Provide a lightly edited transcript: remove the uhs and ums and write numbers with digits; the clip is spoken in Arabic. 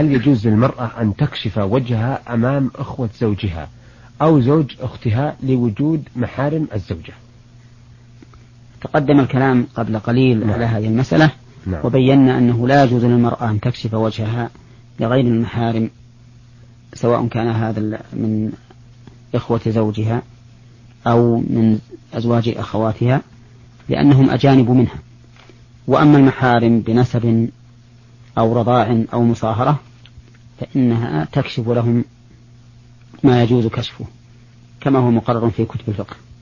هل يجوز للمرأة أن تكشف وجهها أمام أخوة زوجها أو زوج أختها لوجود محارم الزوجة؟ تقدم الكلام قبل قليل على هذه المسألة. وبينا أنه لا يجوز للمرأة أن تكشف وجهها لغير المحارم، سواء كان هذا من إخوة زوجها أو من أزواج أخواتها، لأنهم أجانب منها. وأما المحارم بنسب أو رضاع أو مصاهرة فإنها تكشف لهم ما يجوز كشفه، كما هو مقرر في كتب الفقه.